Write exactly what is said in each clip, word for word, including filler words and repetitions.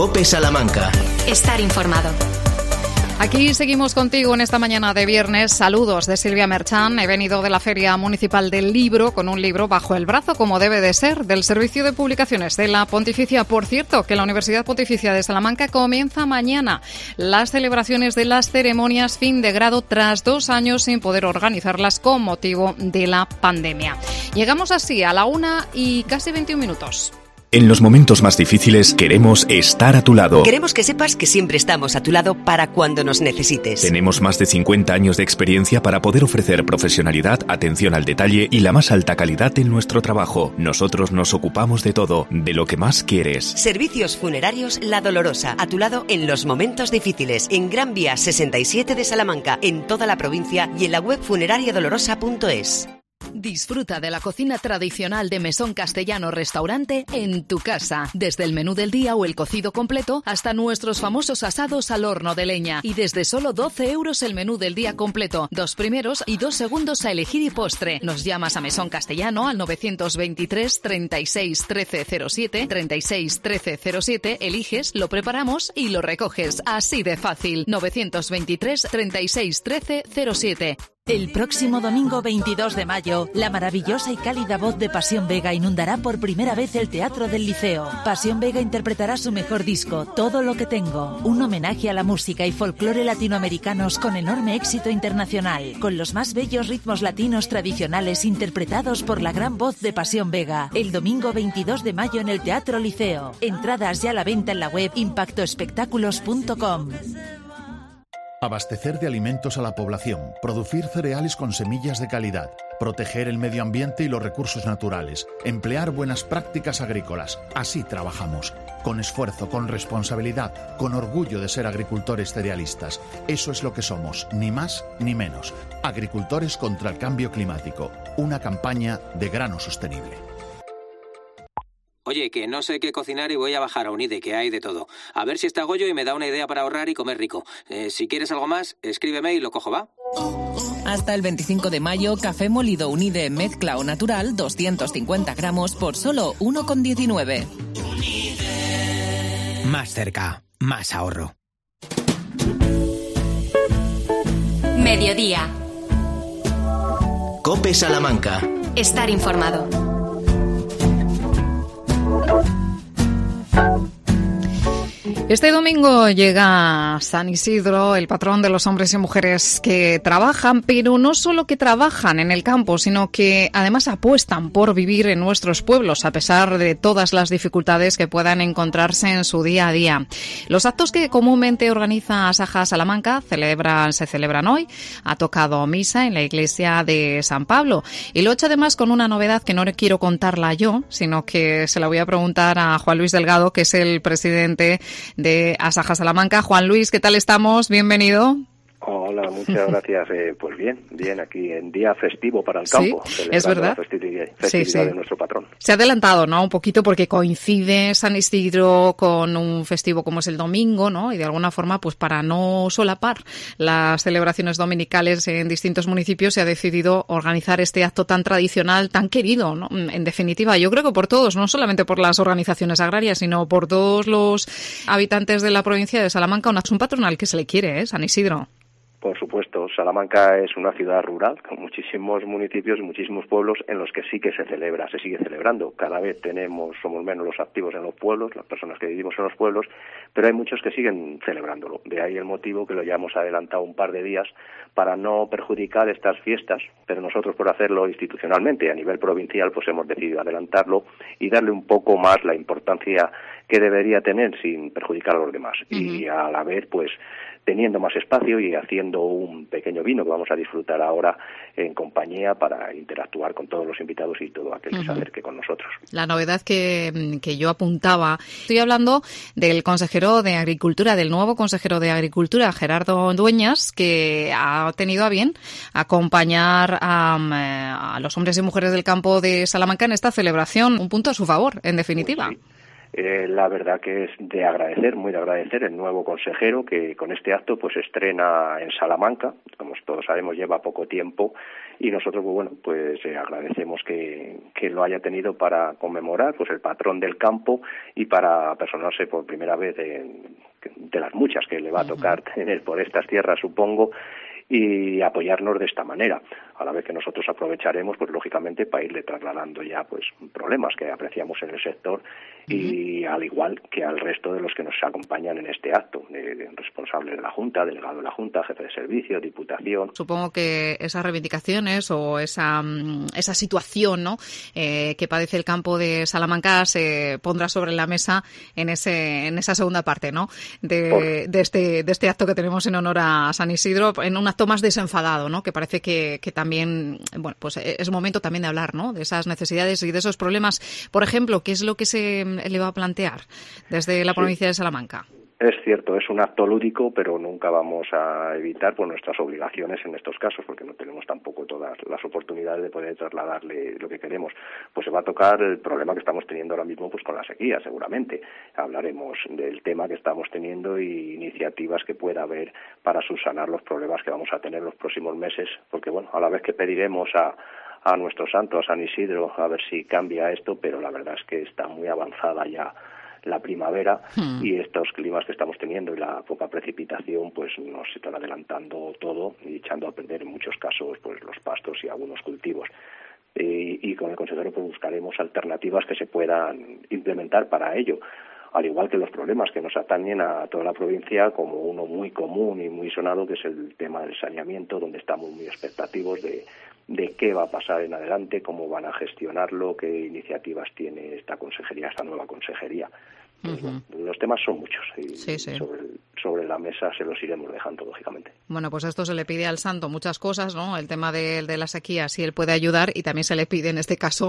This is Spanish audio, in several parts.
COPE Salamanca. Estar informado. Aquí seguimos contigo en esta mañana de viernes. Saludos de Silvia Merchán. He venido de la Feria Municipal del Libro con un libro bajo el brazo, como debe de ser, del Servicio de Publicaciones de la Pontificia. Por cierto, que la Universidad Pontificia de Salamanca comienza mañana las celebraciones de las ceremonias fin de grado tras dos años sin poder organizarlas con motivo de la pandemia. Llegamos así a la una y casi veintiún minutos. En los momentos más difíciles queremos estar a tu lado. Queremos que sepas que siempre estamos a tu lado para cuando nos necesites. Tenemos más de cincuenta años de experiencia para poder ofrecer profesionalidad, atención al detalle y la más alta calidad en nuestro trabajo. Nosotros nos ocupamos de todo, de lo que más quieres. Servicios Funerarios La Dolorosa, a tu lado en los momentos difíciles. En Gran Vía sesenta y siete de Salamanca, en toda la provincia y en la web funeraria dolorosa punto es. Disfruta de la cocina tradicional de Mesón Castellano Restaurante en tu casa. Desde el menú del día o el cocido completo hasta nuestros famosos asados al horno de leña. Y desde solo doce euros el menú del día completo. Dos primeros y dos segundos a elegir y postre. Nos llamas a Mesón Castellano al novecientos veintitrés treinta y seis trece cero siete, treinta y seis trece cero siete, eliges, lo preparamos y lo recoges. Así de fácil. novecientos veintitrés treinta y seis trece cero siete. El próximo domingo veintidós de mayo, la maravillosa y cálida voz de Pasión Vega inundará por primera vez el Teatro del Liceo. Pasión Vega interpretará su mejor disco, Todo lo que tengo, un homenaje a la música y folclore latinoamericanos con enorme éxito internacional, con los más bellos ritmos latinos tradicionales interpretados por la gran voz de Pasión Vega. El domingo veintidós de mayo en el Teatro Liceo. Entradas ya a la venta en la web impacto espectáculos punto com. Abastecer de alimentos a la población, producir cereales con semillas de calidad, proteger el medio ambiente y los recursos naturales, emplear buenas prácticas agrícolas. Así trabajamos, con esfuerzo, con responsabilidad, con orgullo de ser agricultores cerealistas. Eso es lo que somos, ni más ni menos. Agricultores contra el cambio climático, una campaña de grano sostenible. Oye, que no sé qué cocinar y voy a bajar a Unide, que hay de todo. A ver si está Goyo y me da una idea para ahorrar y comer rico. Eh, si quieres algo más, escríbeme y lo cojo, ¿va? Hasta el veinticinco de mayo, café molido Unide mezcla o natural, doscientos cincuenta gramos por solo uno con diecinueve. Más cerca, más ahorro. Mediodía. COPE Salamanca. Estar informado. Este domingo llega San Isidro, el patrón de los hombres y mujeres que trabajan, pero no solo que trabajan en el campo, sino que además apuestan por vivir en nuestros pueblos, a pesar de todas las dificultades que puedan encontrarse en su día a día. Los actos que comúnmente organiza Asaja Salamanca celebran, se celebran hoy. Ha tocado misa en la iglesia de San Pablo y lo he hecho además con una novedad que no quiero contarla yo, sino que se la voy a preguntar a Juan Luis Delgado, que es el presidente de Asaja Salamanca. Juan Luis, ¿qué tal estamos? Bienvenido. Hola, muchas gracias. Eh, pues bien, bien, aquí en día festivo para el campo. Sí, es verdad. La festividad, festividad sí, sí. de nuestro patrón. Se ha adelantado, ¿no? Un poquito porque coincide San Isidro con un festivo como es el domingo, ¿no? Y de alguna forma, pues para no solapar las celebraciones dominicales en distintos municipios, se ha decidido organizar este acto tan tradicional, tan querido, ¿no? En definitiva, yo creo que por todos, no solamente por las organizaciones agrarias, sino por todos los habitantes de la provincia de Salamanca, un patronal que se le quiere, ¿eh? San Isidro. Por supuesto, Salamanca es una ciudad rural con muchísimos municipios y muchísimos pueblos en los que sí que se celebra, se sigue celebrando. Cada vez tenemos, somos menos los activos en los pueblos, las personas que vivimos en los pueblos, pero hay muchos que siguen celebrándolo. De ahí el motivo que lo hayamos adelantado un par de días para no perjudicar estas fiestas, pero nosotros por hacerlo institucionalmente a nivel provincial pues hemos decidido adelantarlo y darle un poco más la importancia que debería tener sin perjudicar a los demás. Uh-huh. Y a la vez pues teniendo más espacio y haciendo un pequeño vino que vamos a disfrutar ahora en compañía para interactuar con todos los invitados y todo aquel que uh-huh. se acerque con nosotros. La novedad que, que yo apuntaba, estoy hablando del consejero de Agricultura, del nuevo consejero de Agricultura, Gerardo Dueñas, que ha tenido a bien acompañar a, a los hombres y mujeres del campo de Salamanca en esta celebración, un punto a su favor, en definitiva. Pues sí. Eh, la verdad que es de agradecer, muy de agradecer el nuevo consejero que con este acto pues estrena en Salamanca, como todos sabemos lleva poco tiempo y nosotros pues, bueno pues eh, agradecemos que, que lo haya tenido para conmemorar pues el patrón del campo y para personarse por primera vez de, de las muchas que le va a tocar tener por estas tierras, supongo, y apoyarnos de esta manera, a la vez que nosotros aprovecharemos, pues lógicamente, para irle trasladando ya pues problemas que apreciamos en el sector y uh-huh. al igual que al resto de los que nos acompañan en este acto, de, de responsables de la Junta, delegado de la Junta, jefe de servicio, diputación. Supongo que esas reivindicaciones o esa esa situación, ¿no?, eh, que padece el campo de Salamanca se pondrá sobre la mesa en ese en esa segunda parte, ¿no?, de, de este de este acto que tenemos en honor a San Isidro, en un acto más desenfadado, ¿no?, que parece que, que también, bueno, pues es momento también de hablar, ¿no?, de esas necesidades y de esos problemas. Por ejemplo, ¿qué es lo que se le va a plantear desde la sí. provincia de Salamanca? Es cierto, es un acto lúdico, pero nunca vamos a evitar por nuestras obligaciones en estos casos, porque no tenemos tampoco todas las oportunidades de poder trasladarle lo que queremos. Pues se va a tocar el problema que estamos teniendo ahora mismo pues con la sequía, seguramente. Hablaremos del tema que estamos teniendo y iniciativas que pueda haber para subsanar los problemas que vamos a tener los próximos meses, porque bueno, a la vez que pediremos a a nuestro santo, a San Isidro, a ver si cambia esto, pero la verdad es que está muy avanzada ya la primavera hmm. y estos climas que estamos teniendo y la poca precipitación pues nos están adelantando todo y echando a perder en muchos casos pues los pastos y algunos cultivos. Y, y con el consejero pues buscaremos alternativas que se puedan implementar para ello, al igual que los problemas que nos atañen a toda la provincia, como uno muy común y muy sonado, que es el tema del saneamiento, donde estamos muy expectativos de, de qué va a pasar en adelante, cómo van a gestionarlo, qué iniciativas tiene esta consejería, esta nueva consejería. Pues, uh-huh. bueno, los temas son muchos y sí, sí. Sobre, sobre la mesa se los iremos dejando, lógicamente. Bueno, pues esto se le pide al santo muchas cosas, ¿no? El tema de, de la sequía, si él puede ayudar, y también se le pide, en este caso,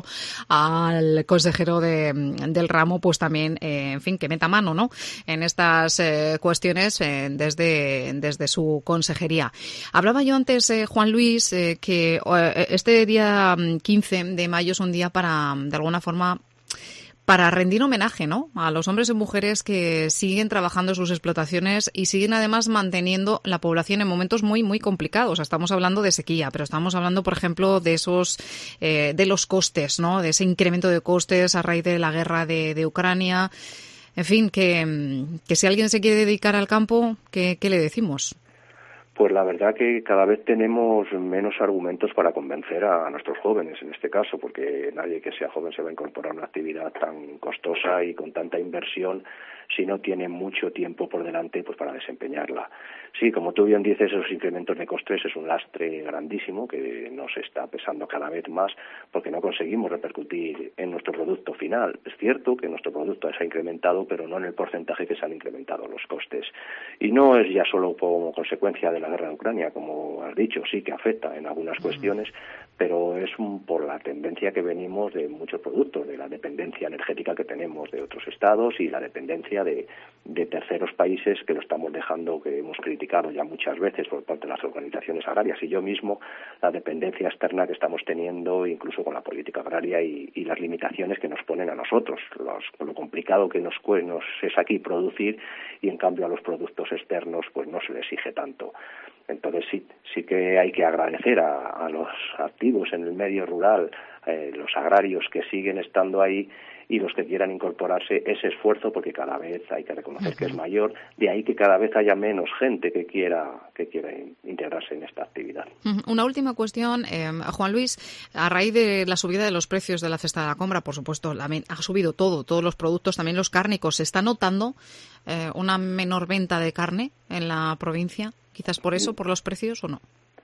al consejero de, del ramo, pues también, eh, en fin, que meta mano, ¿no?, en estas eh, cuestiones eh, desde, desde su consejería. Hablaba yo antes, eh, Juan Luis, eh, que eh, este día quince de mayo es un día para, de alguna forma, para rendir homenaje, ¿no?, a los hombres y mujeres que siguen trabajando en sus explotaciones y siguen además manteniendo la población en momentos muy, muy complicados. Estamos hablando de sequía, pero estamos hablando, por ejemplo, de esos, eh, de los costes, ¿no?, de ese incremento de costes a raíz de la guerra de, de Ucrania. En fin, que, que si alguien se quiere dedicar al campo, ¿qué, qué le decimos? Pues la verdad que cada vez tenemos menos argumentos para convencer a nuestros jóvenes, en este caso, porque nadie que sea joven se va a incorporar a una actividad tan costosa y con tanta inversión si no tiene mucho tiempo por delante pues para desempeñarla. Sí, como tú bien dices, esos incrementos de costes es un lastre grandísimo que nos está pesando cada vez más porque no conseguimos repercutir en nuestro producto final. Es cierto que nuestro producto se ha incrementado, pero no en el porcentaje que se han incrementado los costes. Y no es ya solo como consecuencia de la guerra de Ucrania, como has dicho, sí que afecta en algunas cuestiones, pero es un, por la tendencia que venimos de muchos productos, de la dependencia energética que tenemos de otros estados y la dependencia de, de terceros países que lo estamos dejando, que hemos criticado ya muchas veces por parte de las organizaciones agrarias y yo mismo, la dependencia externa que estamos teniendo incluso con la política agraria y, y las limitaciones que nos ponen a nosotros, los, lo complicado que nos, nos es aquí producir y en cambio a los productos externos pues no se les exige tanto. Entonces sí, sí que hay que agradecer a, a los activos en el medio rural, eh, los agrarios que siguen estando ahí y los que quieran incorporarse ese esfuerzo, porque cada vez hay que reconocer uh-huh. que es mayor, de ahí que cada vez haya menos gente que quiera que quiera integrarse en esta actividad. Uh-huh. Una última cuestión, eh, Juan Luis, a raíz de la subida de los precios de la cesta de la compra, por supuesto, la, ha subido todo, todos los productos, también los cárnicos, ¿se está notando eh, una menor venta de carne en la provincia? Quizás por eso, por los precios, ¿o no?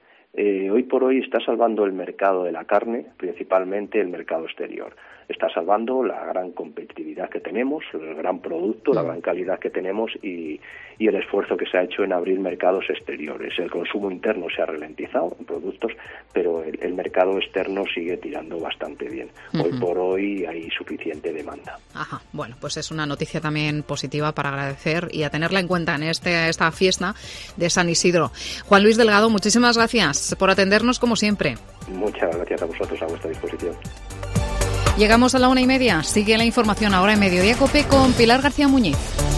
Eh, hoy por hoy está salvando el mercado de la carne, principalmente el mercado exterior. Está salvando la gran competitividad que tenemos, el gran producto, la gran calidad que tenemos y, y el esfuerzo que se ha hecho en abrir mercados exteriores. El consumo interno se ha ralentizado en productos, pero el, el mercado externo sigue tirando bastante bien. Uh-huh. Hoy por hoy hay suficiente demanda. Ajá, bueno, pues es una noticia también positiva para agradecer y a tenerla en cuenta en este, esta fiesta de San Isidro. Juan Luis Delgado, muchísimas gracias por atendernos como siempre. Muchas gracias a vosotros, a vuestra disposición. Llegamos a la una y media. Sigue la información ahora en Mediodía COPE con Pilar García Muñiz.